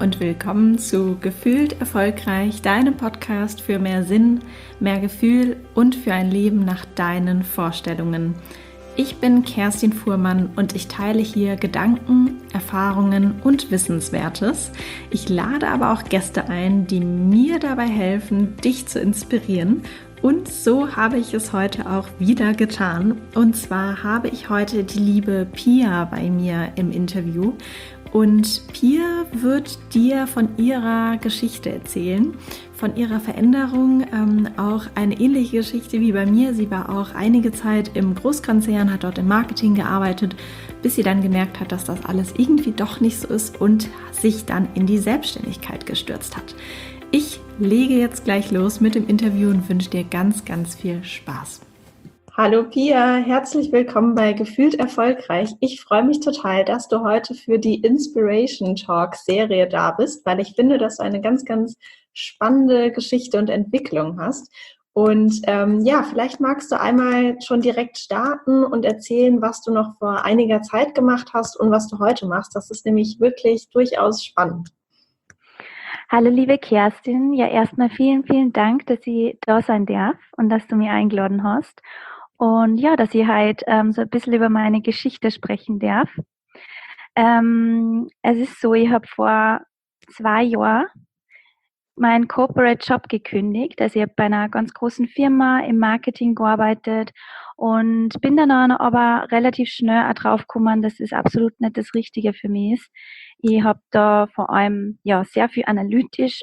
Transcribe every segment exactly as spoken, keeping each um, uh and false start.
und willkommen zu Gefühlt Erfolgreich, deinem Podcast für mehr Sinn, mehr Gefühl und für ein Leben nach deinen Vorstellungen. Ich bin Kerstin Fuhrmann und ich teile hier Gedanken, Erfahrungen und Wissenswertes. Ich lade aber auch Gäste ein, die mir dabei helfen, dich zu inspirieren. Und so habe ich es heute auch wieder getan. Und zwar habe ich heute die liebe Pia bei mir im Interview. Und Pia wird dir von ihrer Geschichte erzählen, von ihrer Veränderung, ähm, auch eine ähnliche Geschichte wie bei mir. Sie war auch einige Zeit im Großkonzern, hat dort im Marketing gearbeitet, bis sie dann gemerkt hat, dass das alles irgendwie doch nicht so ist und sich dann in die Selbstständigkeit gestürzt hat. Ich lege jetzt gleich los mit dem Interview und wünsche dir ganz, ganz viel Spaß. Hallo Pia, herzlich willkommen bei Gefühlt Erfolgreich. Ich freue mich total, dass du heute für die Inspiration Talk Serie da bist, weil ich finde, dass du eine ganz, ganz spannende Geschichte und Entwicklung hast. Und ähm, ja, vielleicht magst du einmal schon direkt starten und erzählen, was du noch vor einiger Zeit gemacht hast und was du heute machst. Das ist nämlich wirklich durchaus spannend. Hallo liebe Kerstin, ja erstmal vielen, vielen Dank, dass ich da sein darf und dass du mich eingeladen hast und ja, dass ich halt ähm, so ein bisschen über meine Geschichte sprechen darf. Ähm, es ist so, ich habe vor zwei Jahren meinen Corporate Job gekündigt, also ich habe bei einer ganz großen Firma im Marketing gearbeitet und bin dann aber relativ schnell auch drauf gekommen, dass es absolut nicht das Richtige für mich ist. Ich habe da vor allem ja sehr viel analytisch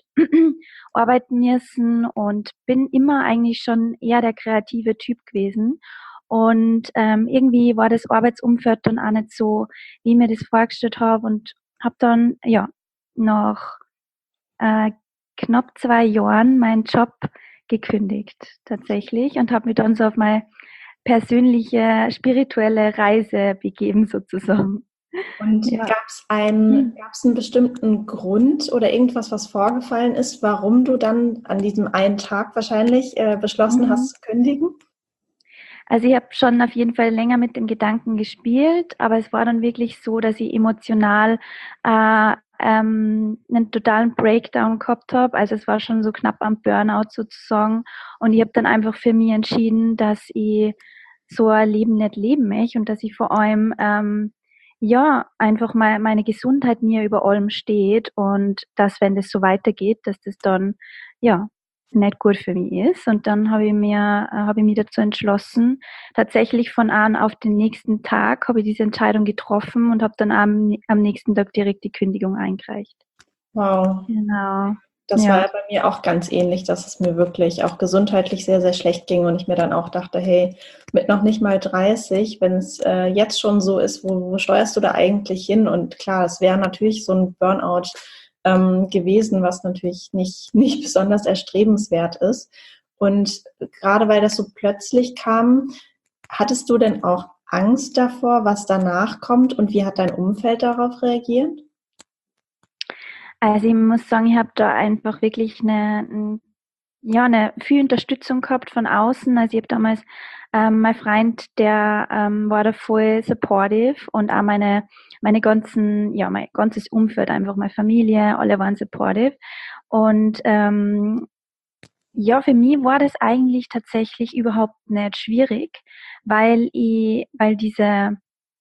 arbeiten müssen und bin immer eigentlich schon eher der kreative Typ gewesen. Und ähm, irgendwie war das Arbeitsumfeld dann auch nicht so, wie ich mir das vorgestellt habe und habe dann ja nach äh, knapp zwei Jahren meinen Job gekündigt tatsächlich und habe mich dann so auf meine persönliche spirituelle Reise begeben sozusagen. Und Ja. gab es einen, gab's einen bestimmten Grund oder irgendwas, was vorgefallen ist, warum du dann an diesem einen Tag wahrscheinlich äh, beschlossen Mhm. hast zu kündigen? Also ich habe schon auf jeden Fall länger mit dem Gedanken gespielt, aber es war dann wirklich so, dass ich emotional äh, ähm, einen totalen Breakdown gehabt habe. Also es war schon so knapp am Burnout sozusagen. Und ich habe dann einfach für mich entschieden, dass ich so ein Leben nicht leben möchte und dass ich vor allem ähm, ja einfach mal meine Gesundheit mir über allem steht und dass, wenn das so weitergeht, dass das dann ja nicht gut für mich ist. Und dann habe ich mir, äh, habe ich mich dazu entschlossen, tatsächlich von einem auf den nächsten Tag habe ich diese Entscheidung getroffen und habe dann am, am nächsten Tag direkt die Kündigung eingereicht. Wow. Genau. Das war Ja. ja bei mir auch ganz ähnlich, dass es mir wirklich auch gesundheitlich sehr, sehr schlecht ging und ich mir dann auch dachte, hey, mit noch nicht mal dreißig, wenn es äh, jetzt schon so ist, wo, wo steuerst du da eigentlich hin? Und klar, es wäre natürlich so ein Burnout ähm, gewesen, was natürlich nicht, nicht besonders erstrebenswert ist. Und gerade weil das so plötzlich kam, hattest du denn auch Angst davor, was danach kommt und wie hat dein Umfeld darauf reagiert? Also ich muss sagen, ich habe da einfach wirklich eine, ja, eine viel Unterstützung gehabt von außen. Also ich habe damals ähm, mein Freund, der ähm, war da voll supportive und auch meine meine ganzen, ja, mein ganzes Umfeld, einfach meine Familie, alle waren supportive. Und ähm, ja, für mich war das eigentlich tatsächlich überhaupt nicht schwierig, weil ich, weil diese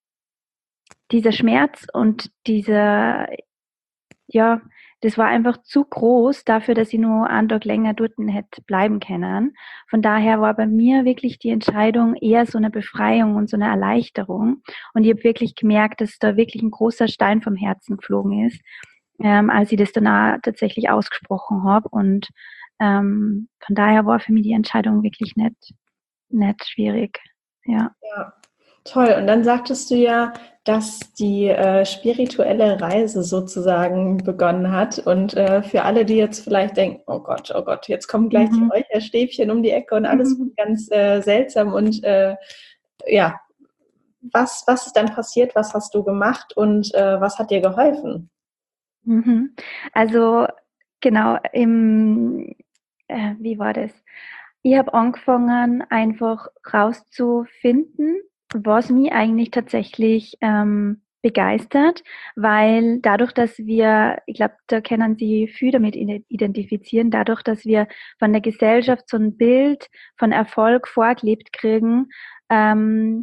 dieser Schmerz und dieser ja, das war einfach zu groß dafür, dass ich nur einen Tag länger dort hätte bleiben können. Von daher war bei mir wirklich die Entscheidung eher so eine Befreiung und so eine Erleichterung. Und ich habe wirklich gemerkt, dass da wirklich ein großer Stein vom Herzen geflogen ist, ähm, als ich das dann auch tatsächlich ausgesprochen habe. Und ähm, von daher war für mich die Entscheidung wirklich nicht, nicht schwierig. Ja. Ja, toll. Und dann sagtest du ja, dass die äh, spirituelle Reise sozusagen begonnen hat. Und äh, für alle, die jetzt vielleicht denken, oh Gott, oh Gott, jetzt kommen gleich die Mhm. Räucherstäbchen um die Ecke und alles wird ganz äh, seltsam. Und äh, ja, was, was ist dann passiert? Was hast du gemacht und äh, was hat dir geholfen? Mhm. Also genau, im, äh, wie war das? Ich habe angefangen, einfach rauszufinden, was mich eigentlich tatsächlich ähm, begeistert, weil dadurch, dass wir, ich glaube, da können Sie viel damit identifizieren, dadurch, dass wir von der Gesellschaft so ein Bild von Erfolg vorgelebt kriegen, ähm,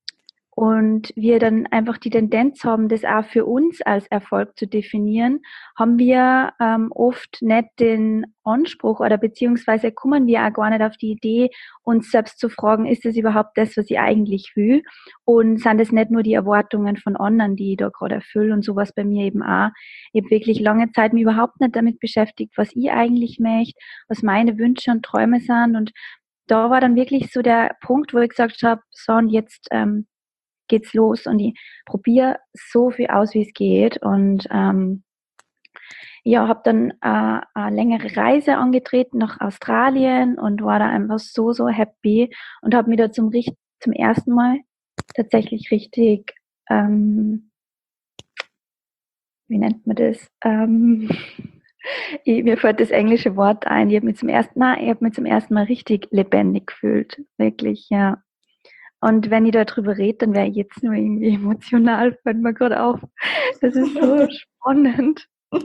und wir dann einfach die Tendenz haben, das auch für uns als Erfolg zu definieren, haben wir ähm, oft nicht den Anspruch oder beziehungsweise kommen wir auch gar nicht auf die Idee, uns selbst zu fragen, ist das überhaupt das, was ich eigentlich will? Und sind das nicht nur die Erwartungen von anderen, die ich da gerade erfülle? Und sowas bei mir eben auch. Ich habe wirklich lange Zeit mich überhaupt nicht damit beschäftigt, was ich eigentlich möchte, was meine Wünsche und Träume sind. Und da war dann wirklich so der Punkt, wo ich gesagt habe, so und jetzt ähm, geht's los und ich probiere so viel aus, wie es geht und ähm, ja, habe dann äh, eine längere Reise angetreten nach Australien und war da einfach so, so happy und habe mich da zum, zum ersten Mal tatsächlich richtig, ähm, wie nennt man das? Ähm, ich, mir fällt das englische Wort ein. Ich habe mich zum ersten Mal, ich habe mich zum ersten Mal richtig lebendig gefühlt, wirklich, ja. Und wenn ich darüber rede, dann wäre ich jetzt nur irgendwie emotional, fällt mir gerade auf. Das ist so spannend.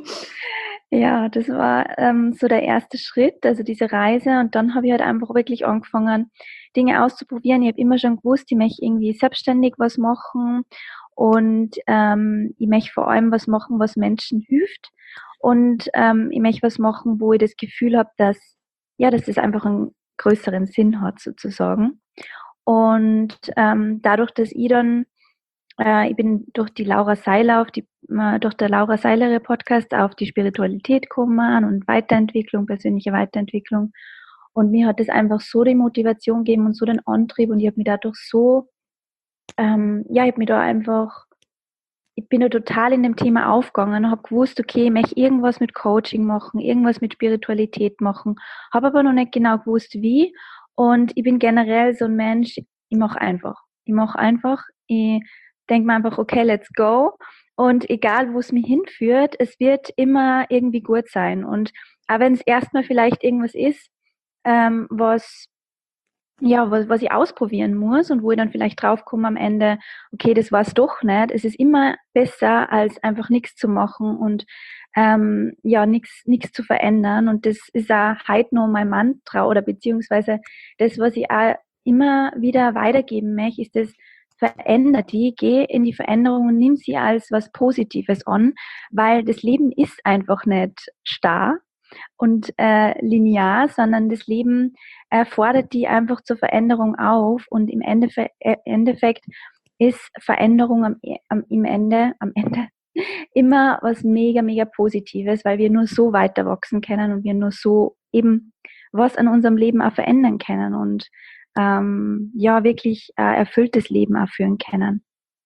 Ja, das war ähm, so der erste Schritt, also diese Reise. Und dann habe ich halt einfach wirklich angefangen, Dinge auszuprobieren. Ich habe immer schon gewusst, ich möchte irgendwie selbstständig was machen. Und ähm, ich möchte vor allem was machen, was Menschen hilft. Und ähm, ich möchte was machen, wo ich das Gefühl habe, dass, ja, dass das einfach einen größeren Sinn hat, sozusagen. Und ähm, dadurch, dass ich dann, äh, ich bin durch die Laura Seiler, auf die, äh, durch der Laura Seiler Podcast auf die Spiritualität gekommen und Weiterentwicklung, persönliche Weiterentwicklung. Und mir hat das einfach so die Motivation gegeben und so den Antrieb und ich habe mich dadurch so, ähm, ja, ich habe mich da einfach, ich bin da total in dem Thema aufgegangen und habe gewusst, okay, ich möchte irgendwas mit Coaching machen, irgendwas mit Spiritualität machen, habe aber noch nicht genau gewusst, wie. Und ich bin generell so ein Mensch, ich mache einfach. Ich mache einfach, ich denke mir einfach, okay, let's go. Und egal, wo es mich hinführt, es wird immer irgendwie gut sein. Und auch wenn es erstmal vielleicht irgendwas ist, ähm, was ja, was, was ich ausprobieren muss und wo ich dann vielleicht draufkomme am Ende, okay, das war's doch nicht. Es ist immer besser, als einfach nichts zu machen und ähm, ja, nichts nichts zu verändern. Und das ist auch heute noch mein Mantra oder beziehungsweise das, was ich auch immer wieder weitergeben möchte, ist das, veränder die, geh in die Veränderung und nimm sie als was Positives an, weil das Leben ist einfach nicht starr und äh, linear, sondern das Leben äh, fordert die einfach zur Veränderung auf und im Endefe- äh, Endeffekt ist Veränderung am, am, im Ende, am Ende immer was mega, mega Positives, weil wir nur so weiter wachsen können und wir nur so eben was an unserem Leben auch verändern können und ähm, ja, wirklich äh, erfülltes Leben auch führen können.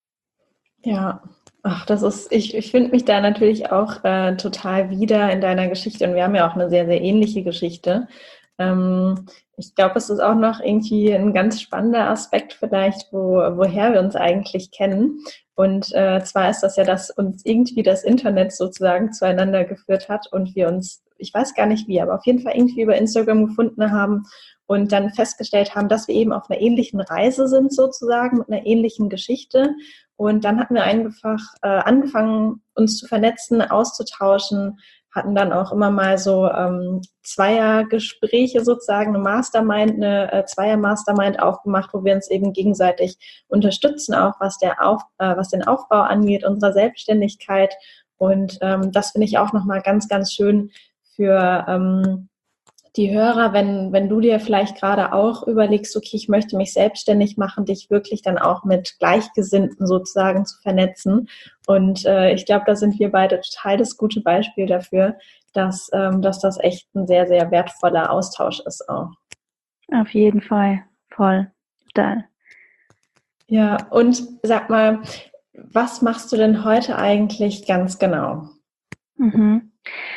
Ja, ach, das ist, ich, ich finde mich da natürlich auch äh, total wieder in deiner Geschichte und wir haben ja auch eine sehr, sehr ähnliche Geschichte. Ähm, ich glaube, es ist auch noch irgendwie ein ganz spannender Aspekt vielleicht, wo, woher wir uns eigentlich kennen. Und äh, zwar ist das ja, dass uns irgendwie das Internet sozusagen zueinander geführt hat und wir uns, ich weiß gar nicht wie, aber auf jeden Fall irgendwie über Instagram gefunden haben und dann festgestellt haben, dass wir eben auf einer ähnlichen Reise sind sozusagen, mit einer ähnlichen Geschichte. Und dann hatten wir einfach äh, angefangen, uns zu vernetzen, auszutauschen, hatten dann auch immer mal so ähm, Zweiergespräche sozusagen, eine Mastermind, eine äh, Zweier-Mastermind aufgemacht, wo wir uns eben gegenseitig unterstützen, auch was, der Auf, äh, was den Aufbau angeht, unserer Selbstständigkeit. Und ähm, das finde ich auch nochmal ganz, ganz schön für ähm, die Hörer, wenn, wenn du dir vielleicht gerade auch überlegst, okay, ich möchte mich selbstständig machen, dich wirklich dann auch mit Gleichgesinnten sozusagen zu vernetzen. Und äh, ich glaube, da sind wir beide total das gute Beispiel dafür, dass, ähm, dass das echt ein sehr, sehr wertvoller Austausch ist auch. Auf jeden Fall, voll, total. Ja, und sag mal, was machst du denn heute eigentlich ganz genau? Mhm.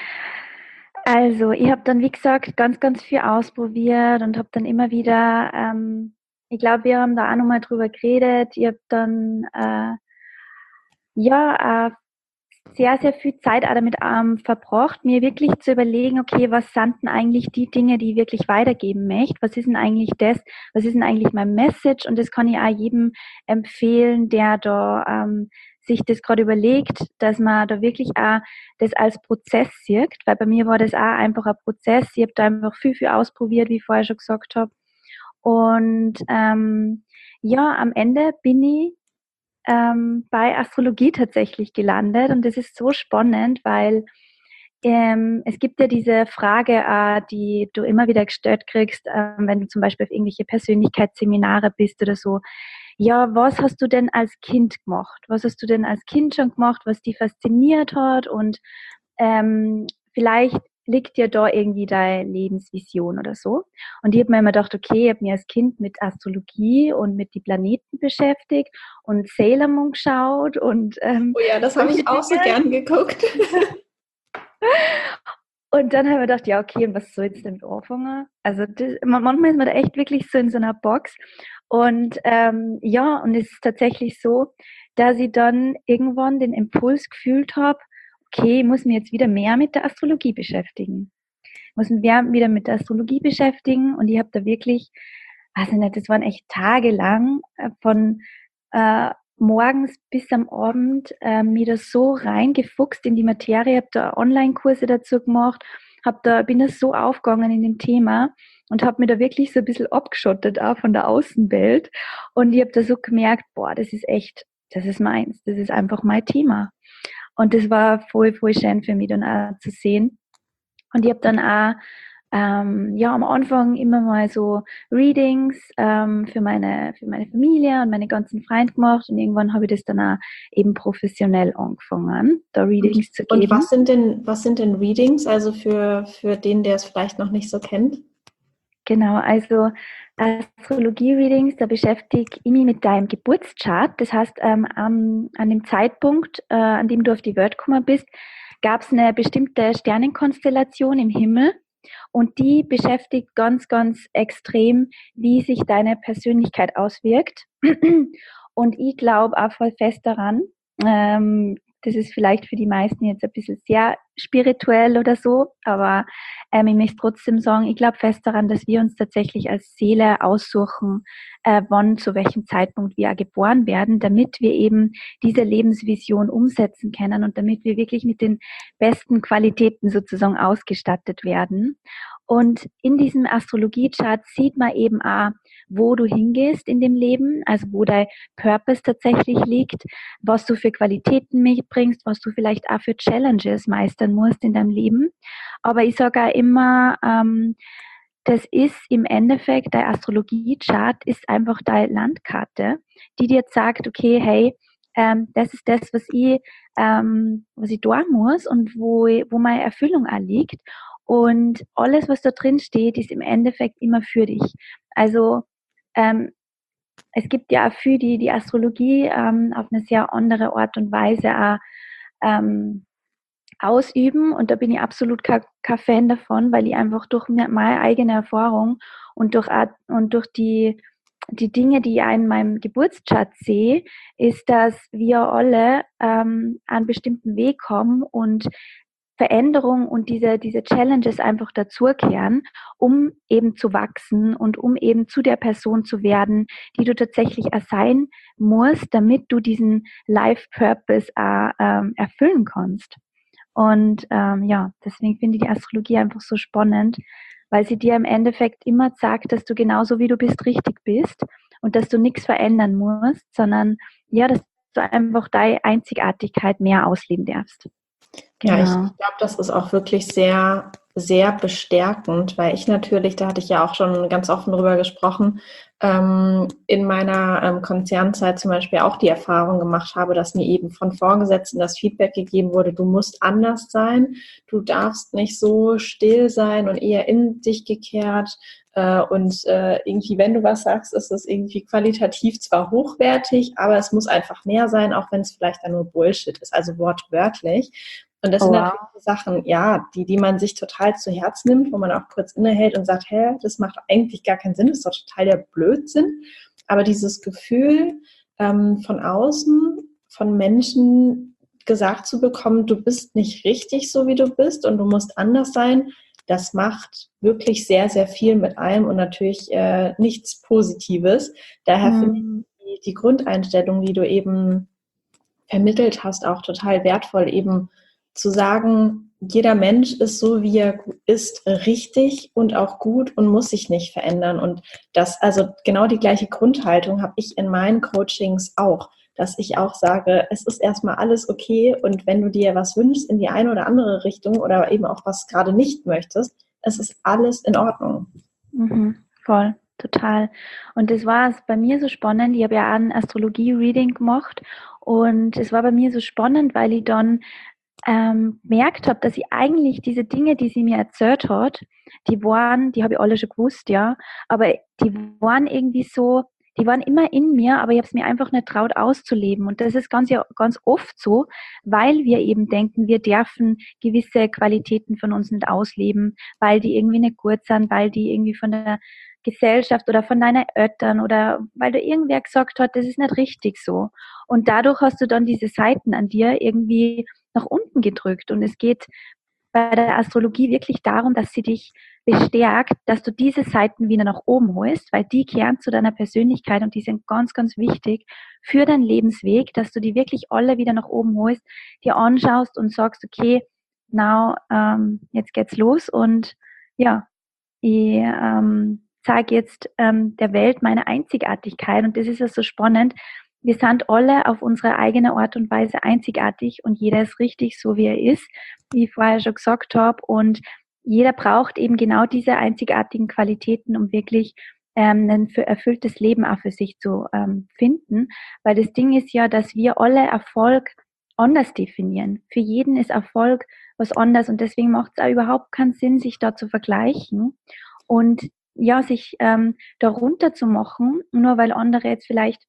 Also, ich habe dann, wie gesagt, ganz, ganz viel ausprobiert und habe dann immer wieder, ähm, ich glaube, wir haben da auch nochmal drüber geredet. Ich habe dann, äh, ja, äh, sehr, sehr viel Zeit auch damit ähm, verbracht, mir wirklich zu überlegen, okay, was sind denn eigentlich die Dinge, die ich wirklich weitergeben möchte? Was ist denn eigentlich das? Was ist denn eigentlich mein Message? Und das kann ich auch jedem empfehlen, der da ähm, sich das gerade überlegt, dass man da wirklich auch das als Prozess sieht, weil bei mir war das auch einfach ein Prozess. Ich habe da einfach viel, viel ausprobiert, wie ich vorher schon gesagt habe. Und ähm, ja, am Ende bin ich ähm, bei Astrologie tatsächlich gelandet und das ist so spannend, weil ähm, es gibt ja diese Frage, äh, die du immer wieder gestellt kriegst, äh, wenn du zum Beispiel auf irgendwelche Persönlichkeitsseminare bist oder so. Ja, was hast du denn als Kind gemacht? Was hast du denn als Kind schon gemacht, was dich fasziniert hat? Und ähm, vielleicht liegt dir da irgendwie deine Lebensvision oder so. Und ich habe mir immer gedacht, okay, ich habe mich als Kind mit Astrologie und mit den Planeten beschäftigt und Sailor Moon geschaut und ähm, Oh ja, das habe ich auch so gern geguckt. Und dann haben wir gedacht, ja, okay, und was soll jetzt damit anfangen? Also das, manchmal ist man da echt wirklich so in so einer Box. Und ähm, ja, und es ist tatsächlich so, dass ich dann irgendwann den Impuls gefühlt habe, okay, ich muss mich jetzt wieder mehr mit der Astrologie beschäftigen. Ich muss mich mehr wieder mit der Astrologie beschäftigen und ich habe da wirklich, weiß ich nicht, das waren echt tagelang äh, von äh, morgens bis am Abend äh, mir da so reingefuchst in die Materie, habe da Online-Kurse dazu gemacht, hab da, bin da so aufgegangen in dem Thema und habe mir da wirklich so ein bisschen abgeschottet auch von der Außenwelt. Und ich habe da so gemerkt, boah, das ist echt, das ist meins, das ist einfach mein Thema. Und das war voll, voll schön für mich dann auch zu sehen. Und ich habe dann auch ähm, ja am Anfang immer mal so Readings ähm, für meine für meine Familie und meine ganzen Freunde gemacht und irgendwann habe ich das dann auch eben professionell angefangen, da Readings Und, zu geben. und was sind denn was sind denn Readings, also für für den, der es vielleicht noch nicht so kennt? Genau, also Astrologie-Readings, da beschäftige ich mich mit deinem Geburtschart. Das heißt, ähm, an, an dem Zeitpunkt, äh, an dem du auf die Welt gekommen bist, gab es eine bestimmte Sternenkonstellation im Himmel und die beschäftigt ganz, ganz extrem, wie sich deine Persönlichkeit auswirkt. Und ich glaube auch voll fest daran, ähm, das ist vielleicht für die meisten jetzt ein bisschen sehr spirituell oder so, aber ähm, ich möchte trotzdem sagen, ich glaube fest daran, dass wir uns tatsächlich als Seele aussuchen, äh, wann, zu welchem Zeitpunkt wir geboren werden, damit wir eben diese Lebensvision umsetzen können und damit wir wirklich mit den besten Qualitäten sozusagen ausgestattet werden. Und in diesem Astrologie-Chart sieht man eben auch, wo du hingehst in dem Leben, also wo dein Purpose tatsächlich liegt, was du für Qualitäten mitbringst, was du vielleicht auch für Challenges meistern musst in deinem Leben. Aber ich sage auch immer, ähm, das ist im Endeffekt, dein Astrologie-Chart ist einfach deine Landkarte, die dir sagt, okay, hey, ähm, das ist das, was ich, ähm, was ich tun muss und wo, wo meine Erfüllung auch liegt. Und alles, was da drin steht, ist im Endeffekt immer für dich. Also ähm, es gibt ja auch für die, die Astrologie ähm, auf eine sehr andere Art und Weise auch, ähm, ausüben und da bin ich absolut kein, kein Fan davon, weil ich einfach durch meine eigene Erfahrung und durch, und durch die, die Dinge, die ich in meinem Geburtschart sehe, ist, dass wir alle ähm, einen bestimmten Weg haben und Veränderung und diese, diese Challenges einfach dazukehren, um eben zu wachsen und um eben zu der Person zu werden, die du tatsächlich sein musst, damit du diesen Life Purpose äh, ähm, erfüllen kannst. Und ähm, ja, deswegen finde ich die Astrologie einfach so spannend, weil sie dir im Endeffekt immer sagt, dass du genauso wie du bist richtig bist und dass du nichts verändern musst, sondern ja, dass du einfach deine Einzigartigkeit mehr ausleben darfst. Ja, ich, Genau. ich glaube, das ist auch wirklich sehr, sehr bestärkend, weil ich natürlich, da hatte ich ja auch schon ganz offen drüber gesprochen, ähm, in meiner ähm, Konzernzeit zum Beispiel auch die Erfahrung gemacht habe, dass mir eben von Vorgesetzten das Feedback gegeben wurde, du musst anders sein, du darfst nicht so still sein und eher in dich gekehrt. Äh, und äh, irgendwie, wenn du was sagst, ist es irgendwie qualitativ zwar hochwertig, aber es muss einfach mehr sein, auch wenn es vielleicht dann nur Bullshit ist, also wortwörtlich. Und das Oh, sind wow. natürlich so Sachen, ja, die, die man sich total zu Herz nimmt, wo man auch kurz innehält und sagt, hä, das macht eigentlich gar keinen Sinn, das ist doch total der Blödsinn. Aber dieses Gefühl ähm, von außen, von Menschen gesagt zu bekommen, du bist nicht richtig so, wie du bist und du musst anders sein, das macht wirklich sehr, sehr viel mit einem und natürlich äh, nichts Positives. Daher Mhm. finde ich die, die Grundeinstellung, die du eben vermittelt hast, auch total wertvoll, eben zu sagen, jeder Mensch ist so, wie er ist, richtig und auch gut und muss sich nicht verändern. Und das, also genau die gleiche Grundhaltung habe ich in meinen Coachings auch, dass ich auch sage, es ist erstmal alles okay und wenn du dir was wünschst in die eine oder andere Richtung oder eben auch was gerade nicht möchtest, es ist alles in Ordnung. Mhm, voll, total. Und das war es bei mir so spannend. Ich habe ja auch ein Astrologie-Reading gemacht und es war bei mir so spannend, weil ich dann ähm, gemerkt habe, dass ich eigentlich diese Dinge, die sie mir erzählt hat, die waren, die habe ich alle schon gewusst, ja, aber die waren irgendwie so, die waren immer in mir, aber ich habe es mir einfach nicht traut auszuleben. Und das ist ganz, ja, ganz oft so, weil wir eben denken, wir dürfen gewisse Qualitäten von uns nicht ausleben, weil die irgendwie nicht gut sind, weil die irgendwie von der Gesellschaft oder von deinen Eltern oder weil da irgendwer gesagt hat, das ist nicht richtig so. Und dadurch hast du dann diese Seiten an dir irgendwie nach unten gedrückt. Und es geht bei der Astrologie wirklich darum, dass sie dich bestärkt, dass du diese Seiten wieder nach oben holst, weil die kehren zu deiner Persönlichkeit und die sind ganz, ganz wichtig für deinen Lebensweg, dass du die wirklich alle wieder nach oben holst, dir anschaust und sagst, okay, now, ähm, jetzt geht's los und ja, ich ähm, zeige jetzt ähm, der Welt meine Einzigartigkeit und das ist ja so spannend. Wir sind alle auf unsere eigene Art und Weise einzigartig und jeder ist richtig so, wie er ist, wie ich vorher schon gesagt habe. Und jeder braucht eben genau diese einzigartigen Qualitäten, um wirklich ähm, ein für erfülltes Leben auch für sich zu ähm, finden. Weil das Ding ist ja, dass wir alle Erfolg anders definieren. Für jeden ist Erfolg was anderes und deswegen macht es auch überhaupt keinen Sinn, sich da zu vergleichen und ja, sich ähm, da runter zu machen, nur weil andere jetzt vielleicht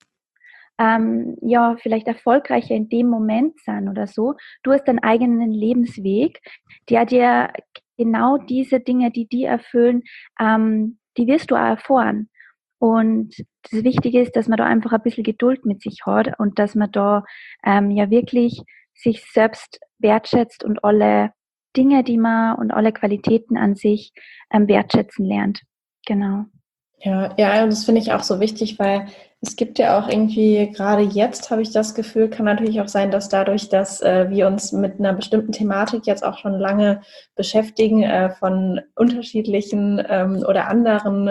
ähm, ja, vielleicht erfolgreicher in dem Moment sein oder so. Du hast deinen eigenen Lebensweg, der dir genau diese Dinge, die die erfüllen, ähm, die wirst du auch erfahren. Und das Wichtige ist, dass man da einfach ein bisschen Geduld mit sich hat und dass man da ähm, ja wirklich sich selbst wertschätzt und alle Dinge, die man und alle Qualitäten an sich ähm, wertschätzen lernt. Genau. Ja, ja, das finde ich auch so wichtig, weil es gibt ja auch irgendwie, gerade jetzt habe ich das Gefühl, kann natürlich auch sein, dass dadurch, dass äh, wir uns mit einer bestimmten Thematik jetzt auch schon lange beschäftigen, äh, von unterschiedlichen ähm, oder anderen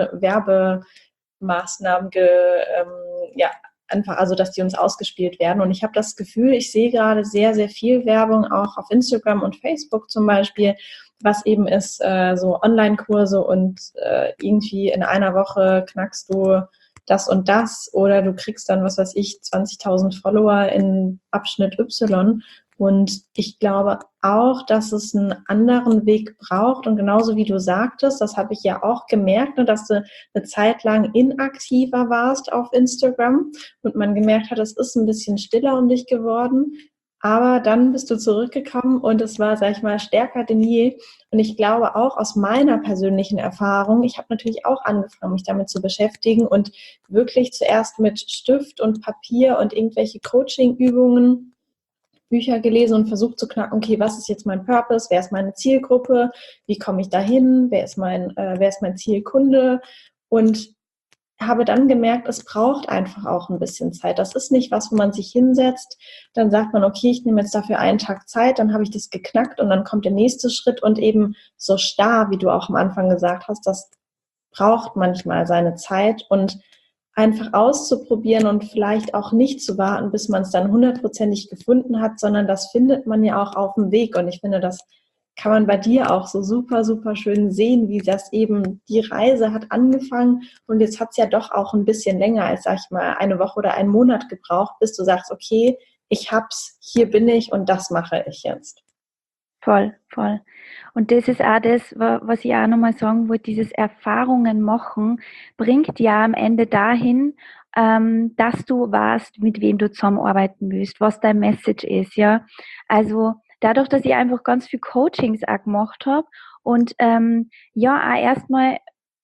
Werbemaßnahmen, ge, ähm, ja, einfach, also dass die uns ausgespielt werden. Und ich habe das Gefühl, ich sehe gerade sehr, sehr viel Werbung, auch auf Instagram und Facebook zum Beispiel, was eben ist, äh, so Online-Kurse und äh, irgendwie in einer Woche knackst du das und das oder du kriegst dann, was weiß ich, zwanzigtausend Follower in Abschnitt Y. Und ich glaube auch, dass es einen anderen Weg braucht und genauso wie du sagtest, das habe ich ja auch gemerkt, ne, dass du eine Zeit lang inaktiver warst auf Instagram und man gemerkt hat, es ist ein bisschen stiller um dich geworden. Aber dann bist du zurückgekommen und es war, sag ich mal, stärker denn je. Und ich glaube auch aus meiner persönlichen Erfahrung, ich habe natürlich auch angefangen, mich damit zu beschäftigen und wirklich zuerst mit Stift und Papier und irgendwelche Coaching-Übungen, Bücher gelesen und versucht zu knacken, okay, was ist jetzt mein Purpose, wer ist meine Zielgruppe, wie komme ich dahin, wer ist mein, äh, wer ist mein Zielkunde und habe dann gemerkt, es braucht einfach auch ein bisschen Zeit. Das ist nicht was, wo man sich hinsetzt, dann sagt man, okay, ich nehme jetzt dafür einen Tag Zeit, dann habe ich das geknackt und dann kommt der nächste Schritt und eben so starr, wie du auch am Anfang gesagt hast, das braucht manchmal seine Zeit und einfach auszuprobieren und vielleicht auch nicht zu warten, bis man es dann hundertprozentig gefunden hat, sondern das findet man ja auch auf dem Weg und ich finde, das kann man bei dir auch so super, super schön sehen, wie das eben, die Reise hat angefangen und jetzt hat es ja doch auch ein bisschen länger als, sag ich mal, eine Woche oder einen Monat gebraucht, bis du sagst, okay, ich hab's, hier bin ich und das mache ich jetzt. Voll, voll. Und das ist auch das, was ich auch nochmal sagen wollte, dieses Erfahrungen machen bringt ja am Ende dahin, ähm, dass du weißt, mit wem du zusammenarbeiten willst, was dein Message ist, ja. Also dadurch, dass ich einfach ganz viel Coachings auch gemacht habe und ähm, ja, auch erstmal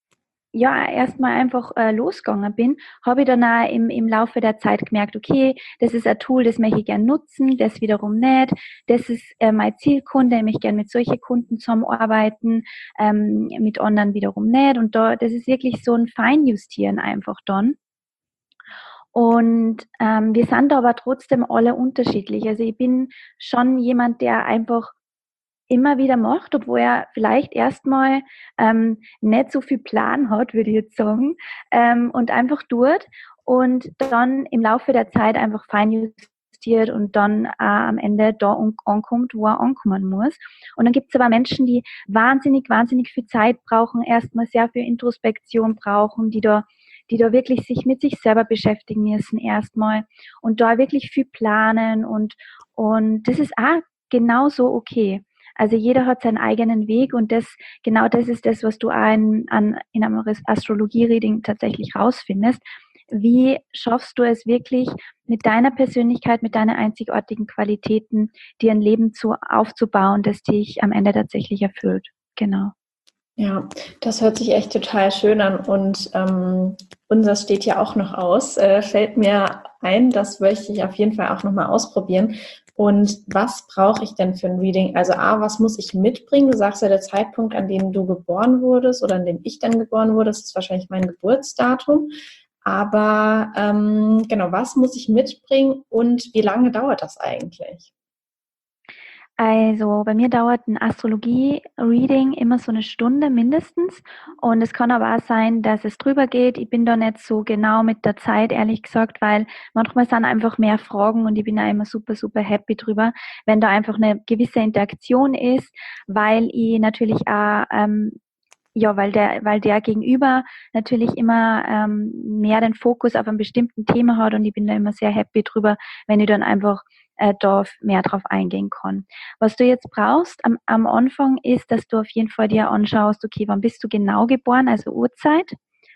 ja, erstmal einfach äh, losgegangen bin, habe ich dann auch im, im Laufe der Zeit gemerkt, okay, das ist ein Tool, das möchte ich gerne nutzen, das wiederum nicht, das ist äh, mein Zielkunde, ich möchte gerne mit solchen Kunden zusammenarbeiten, ähm, mit anderen wiederum nicht und da, das ist wirklich so ein Feinjustieren einfach dann. Und ähm, wir sind aber trotzdem alle unterschiedlich. Also ich bin schon jemand, der einfach immer wieder macht, obwohl er vielleicht erstmal ähm, nicht so viel Plan hat, würde ich jetzt sagen, ähm, und einfach tut und dann im Laufe der Zeit einfach fein justiert und dann äh, am Ende da ankommt, wo er ankommen muss. Und dann gibt es aber Menschen, die wahnsinnig, wahnsinnig viel Zeit brauchen, erstmal sehr viel Introspektion brauchen, die da die da wirklich sich mit sich selber beschäftigen müssen erstmal und da wirklich viel planen und und das ist auch genauso okay. Also jeder hat seinen eigenen Weg und das, genau das ist das, was du auch in, an, in einem Astrologie-Reading tatsächlich rausfindest. Wie schaffst du es wirklich mit deiner Persönlichkeit, mit deinen einzigartigen Qualitäten, dir ein Leben zu, aufzubauen, das dich am Ende tatsächlich erfüllt? Genau. Ja, das hört sich echt total schön an und ähm, unser steht ja auch noch aus. Äh, fällt mir ein, das möchte ich auf jeden Fall auch nochmal ausprobieren. Und was brauche ich denn für ein Reading? Also A, was muss ich mitbringen? Du sagst ja, der Zeitpunkt, an dem du geboren wurdest oder an dem ich dann geboren wurde, das ist wahrscheinlich mein Geburtsdatum. Aber ähm, genau, was muss ich mitbringen und wie lange dauert das eigentlich? Also bei mir dauert ein Astrologie-Reading immer so eine Stunde mindestens und es kann aber auch sein, dass es drüber geht. Ich bin da nicht so genau mit der Zeit, ehrlich gesagt, weil manchmal sind einfach mehr Fragen und ich bin auch immer super, super happy drüber, wenn da einfach eine gewisse Interaktion ist, weil ich natürlich auch ähm, ja, weil der, weil der Gegenüber natürlich immer ähm, mehr den Fokus auf einem bestimmten Thema hat und ich bin da immer sehr happy drüber, wenn ich dann einfach äh, da mehr drauf eingehen kann. Was du jetzt brauchst am, am Anfang ist, dass du auf jeden Fall dir anschaust, okay, wann bist du genau geboren, also Uhrzeit,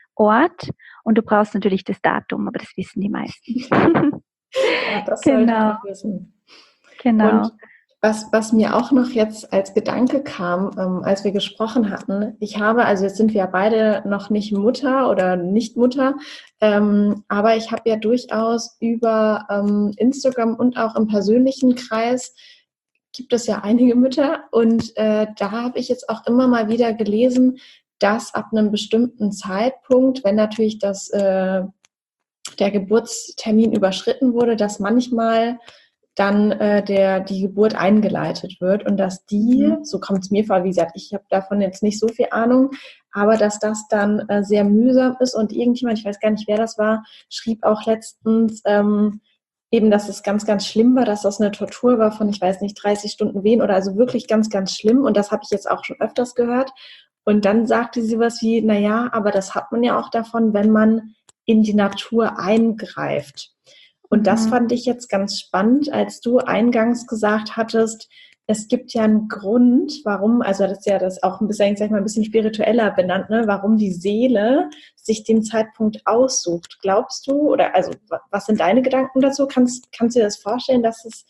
Ort und du brauchst natürlich das Datum, aber das wissen die meisten. Ja, das sollte Genau, ich wissen. genau. Und was, was mir auch noch jetzt als Gedanke kam, ähm, als wir gesprochen hatten, ich habe, also jetzt sind wir ja beide noch nicht Mutter oder nicht Mutter, ähm, aber ich habe ja durchaus über ähm, Instagram und auch im persönlichen Kreis gibt es ja einige Mütter und äh, da habe ich jetzt auch immer mal wieder gelesen, dass ab einem bestimmten Zeitpunkt, wenn natürlich das, äh, der Geburtstermin überschritten wurde, dass manchmal dann äh, der, die Geburt eingeleitet wird und dass die, Mhm. so kommt es mir vor, wie gesagt, ich habe davon jetzt nicht so viel Ahnung, aber dass das dann äh, sehr mühsam ist und irgendjemand, ich weiß gar nicht, wer das war, schrieb auch letztens ähm, eben, dass es ganz, ganz schlimm war, dass das eine Tortur war von, ich weiß nicht, dreißig Stunden Wehen oder also wirklich ganz, ganz schlimm und das habe ich jetzt auch schon öfters gehört und dann sagte sie was wie, naja, aber das hat man ja auch davon, wenn man in die Natur eingreift. Und das Mhm. fand ich jetzt ganz spannend, als du eingangs gesagt hattest, es gibt ja einen Grund, warum, also das ist ja das auch ein bisschen, sag ich mal, ein bisschen spiritueller benannt, ne, warum die Seele sich den Zeitpunkt aussucht. Glaubst du, oder also was sind deine Gedanken dazu? Kannst, kannst du dir das vorstellen, dass es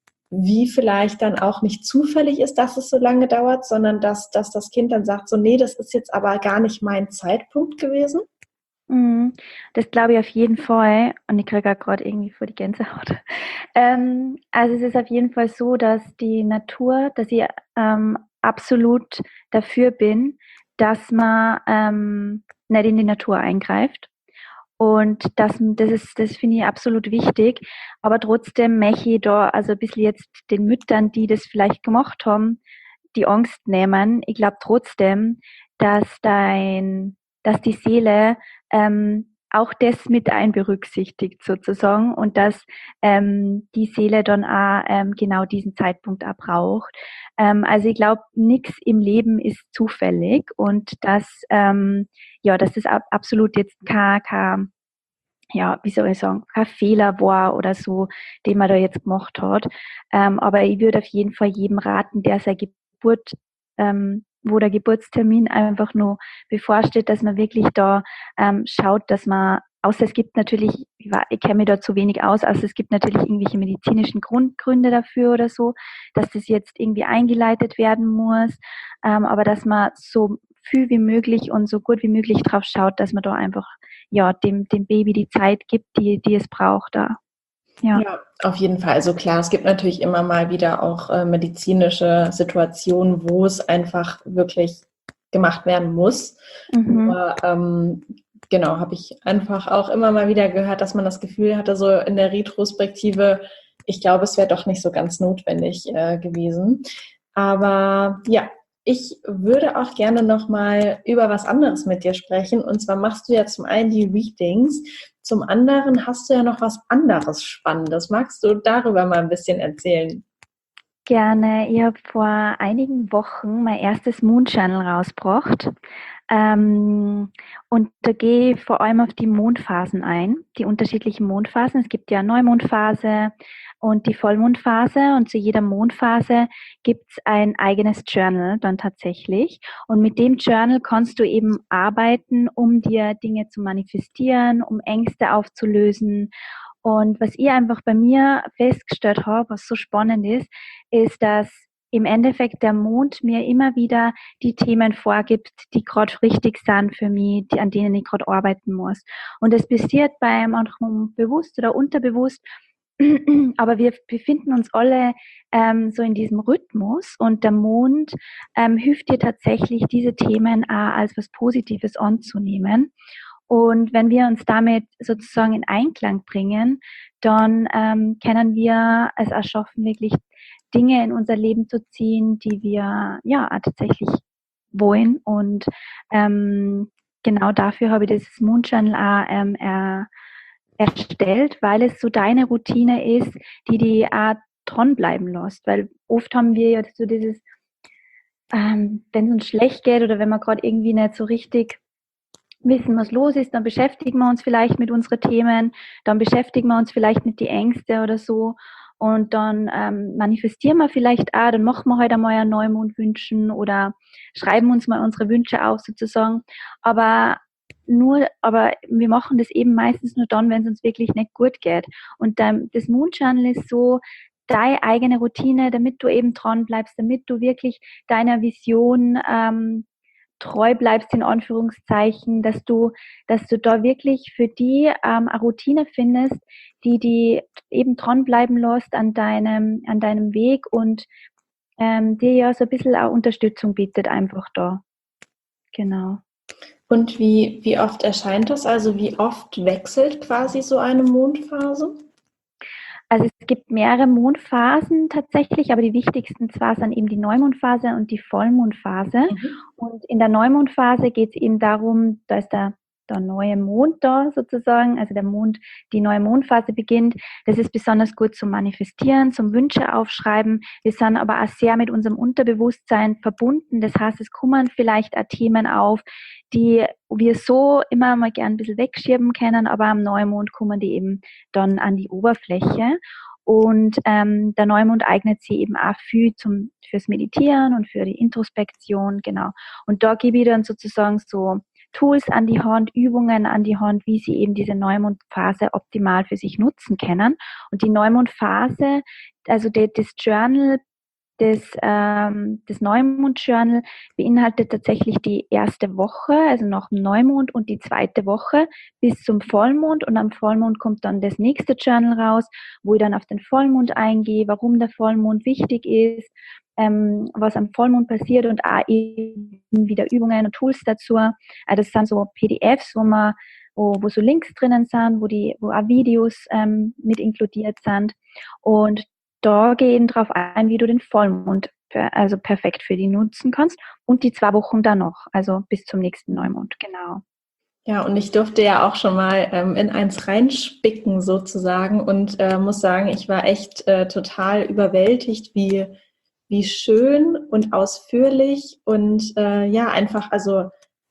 wie vielleicht dann auch nicht zufällig ist, dass es so lange dauert, sondern dass, dass das Kind dann sagt, so, nee, das ist jetzt aber gar nicht mein Zeitpunkt gewesen? Mhm. Das glaube ich auf jeden Fall. Und ich kriege auch gerade irgendwie vor die Gänsehaut. Ähm, also es ist auf jeden Fall so, dass die Natur, dass ich ähm, absolut dafür bin, dass man ähm, nicht in die Natur eingreift. Und das, das ist, das finde ich absolut wichtig. Aber trotzdem möchte ich da also ein bisschen jetzt den Müttern, die das vielleicht gemacht haben, die Angst nehmen. Ich glaube trotzdem, dass dein, dass die Seele ähm, auch das mit einberücksichtigt sozusagen und dass ähm, die Seele dann auch ähm, genau diesen Zeitpunkt auch braucht. Ähm, also ich glaube, nichts im Leben ist zufällig und dass ähm, ja, dass das ab, absolut jetzt kein, kein ja, wie soll ich sagen, kein Fehler war oder so, den man da jetzt gemacht hat. Ähm, aber ich würde auf jeden Fall jedem raten, der seine Geburt, ähm, wo der Geburtstermin einfach nur bevorsteht, dass man wirklich da ähm, schaut, dass man, außer es gibt natürlich, ich, war, ich kenne mich da zu wenig aus, außer es gibt natürlich irgendwelche medizinischen Grundgründe dafür oder so, dass das jetzt irgendwie eingeleitet werden muss, ähm, aber dass man so viel wie möglich und so gut wie möglich drauf schaut, dass man da einfach ja, dem, dem Baby die Zeit gibt, die, die es braucht da. Ja. Ja, auf jeden Fall. Also klar, es gibt natürlich immer mal wieder auch äh, medizinische Situationen, wo es einfach wirklich gemacht werden muss. Mhm. Nur ähm, genau, habe ich einfach auch immer mal wieder gehört, dass man das Gefühl hatte, so in der Retrospektive, ich glaube, es wäre doch nicht so ganz notwendig äh, gewesen. Aber ja, ich würde auch gerne nochmal über was anderes mit dir sprechen. Und zwar machst du ja zum einen die Readings, zum anderen hast du ja noch was anderes Spannendes. Magst du darüber mal ein bisschen erzählen? Gerne. Ich habe vor einigen Wochen mein erstes Moon Journal rausgebracht. Ähm, und da gehe ich vor allem auf die Mondphasen ein, die unterschiedlichen Mondphasen. Es gibt ja Neumondphase und die Vollmondphase, und zu jeder Mondphase gibt es ein eigenes Journal dann tatsächlich. Und mit dem Journal kannst du eben arbeiten, um dir Dinge zu manifestieren, um Ängste aufzulösen. Und was ich einfach bei mir festgestellt habe, was so spannend ist, ist, dass im Endeffekt der Mond mir immer wieder die Themen vorgibt, die gerade richtig sind für mich, die, an denen ich gerade arbeiten muss. Und das passiert bei manchen bewusst oder unterbewusst, aber wir befinden uns alle ähm, so in diesem Rhythmus, und der Mond ähm, hilft dir tatsächlich, diese Themen auch als was Positives anzunehmen. Und wenn wir uns damit sozusagen in Einklang bringen, dann ähm, können wir es auch schaffen, wirklich Dinge in unser Leben zu ziehen, die wir ja tatsächlich wollen. Und ähm, genau dafür habe ich dieses Moon Journal auch ähm, er, erstellt, weil es so deine Routine ist, die die auch dranbleiben lässt. Weil oft haben wir ja so dieses, ähm, wenn es uns schlecht geht oder wenn wir gerade irgendwie nicht so richtig wissen, was los ist, dann beschäftigen wir uns vielleicht mit unseren Themen, dann beschäftigen wir uns vielleicht mit den Ängsten oder so, und dann ähm, manifestieren wir vielleicht auch, dann machen wir halt einmal einen Neumond wünschen oder schreiben uns mal unsere Wünsche auf sozusagen, aber nur, aber wir machen das eben meistens nur dann, wenn es uns wirklich nicht gut geht. Und ähm, das Moon Journal ist so deine eigene Routine, damit du eben dran bleibst, damit du wirklich deiner Vision ähm, treu bleibst, in Anführungszeichen, dass du, dass du da wirklich für die ähm, eine Routine findest, die die eben dranbleiben lässt an deinem, an deinem Weg, und ähm, dir ja so ein bisschen auch Unterstützung bietet einfach da. Genau. Und wie, wie oft erscheint das? Also wie oft wechselt quasi so eine Mondphase? Also es gibt mehrere Mondphasen tatsächlich, aber die wichtigsten zwar sind eben die Neumondphase und die Vollmondphase. Mhm. Und in der Neumondphase geht es eben darum, da ist der, der neue Mond da sozusagen, also der Mond, die neue Mondphase beginnt. Das ist besonders gut zum Manifestieren, zum Wünsche aufschreiben. Wir sind aber auch sehr mit unserem Unterbewusstsein verbunden. Das heißt, es kommen vielleicht auch Themen auf, die wir so immer mal gern ein bisschen wegschieben können, aber am Neumond kommen die eben dann an die Oberfläche. Und ähm, der Neumond eignet sich eben auch viel zum, fürs Meditieren und für die Introspektion, genau. Und da gebe ich dann sozusagen so Tools an die Hand, Übungen an die Hand, wie sie eben diese Neumondphase optimal für sich nutzen können. Und die Neumondphase, also die, das Journal, Das, ähm, das Neumond-Journal beinhaltet tatsächlich die erste Woche, also nach dem Neumond, und die zweite Woche bis zum Vollmond. Und am Vollmond kommt dann das nächste Journal raus, wo ich dann auf den Vollmond eingehe, warum der Vollmond wichtig ist, ähm, was am Vollmond passiert, und auch eben wieder Übungen und Tools dazu. Also das sind so P D Fs, wo man Wo, wo so Links drinnen sind, wo die, wo auch Videos ähm, mit inkludiert sind. Und da gehen drauf ein, wie du den Vollmond per, also perfekt für die nutzen kannst, und die zwei Wochen dann noch, also bis zum nächsten Neumond, genau. Ja, und ich durfte ja auch schon mal ähm, in eins reinspicken sozusagen und äh, muss sagen, ich war echt äh, total überwältigt, wie, wie schön und ausführlich und äh, ja, einfach also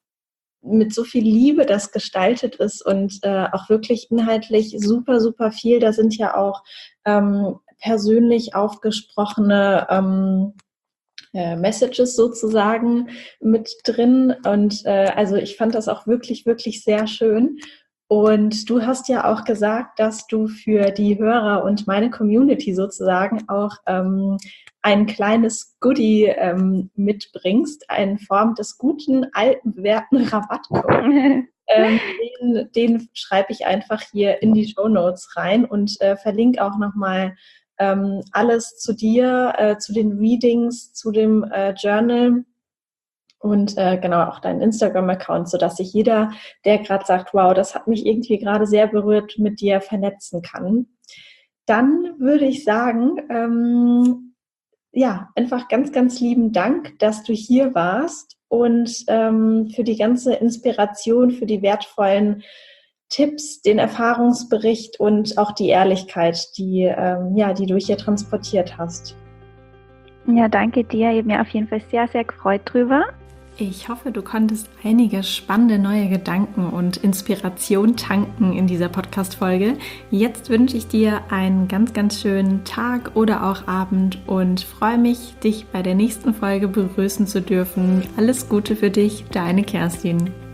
mit so viel Liebe das gestaltet ist und äh, auch wirklich inhaltlich super, super viel. Da sind ja auch ähm, persönlich aufgesprochene ähm, äh, Messages sozusagen mit drin. Und äh, also ich fand das auch wirklich, wirklich sehr schön. Und du hast ja auch gesagt, dass du für die Hörer und meine Community sozusagen auch ähm, ein kleines Goodie ähm, mitbringst, in Form des guten, alten, bewährten Rabattcodes. ähm, den, den schreibe ich einfach hier in die Shownotes rein und äh, verlinke auch nochmal ähm, alles zu dir, äh, zu den Readings, zu dem äh, Journal. und äh, genau auch deinen Instagram-Account, sodass sich jeder, der gerade sagt, wow, das hat mich irgendwie gerade sehr berührt, mit dir vernetzen kann. Dann würde ich sagen, ähm, ja, einfach ganz, ganz lieben Dank, dass du hier warst und ähm, für die ganze Inspiration, für die wertvollen Tipps, den Erfahrungsbericht und auch die Ehrlichkeit, die, ähm, ja, die du hier transportiert hast. Ja, danke dir. Ich habe mich auf jeden Fall sehr, sehr gefreut drüber. Ich hoffe, du konntest einige spannende neue Gedanken und Inspiration tanken in dieser Podcast-Folge. Jetzt wünsche ich dir einen ganz, ganz schönen Tag oder auch Abend und freue mich, dich bei der nächsten Folge begrüßen zu dürfen. Alles Gute für dich, deine Kerstin.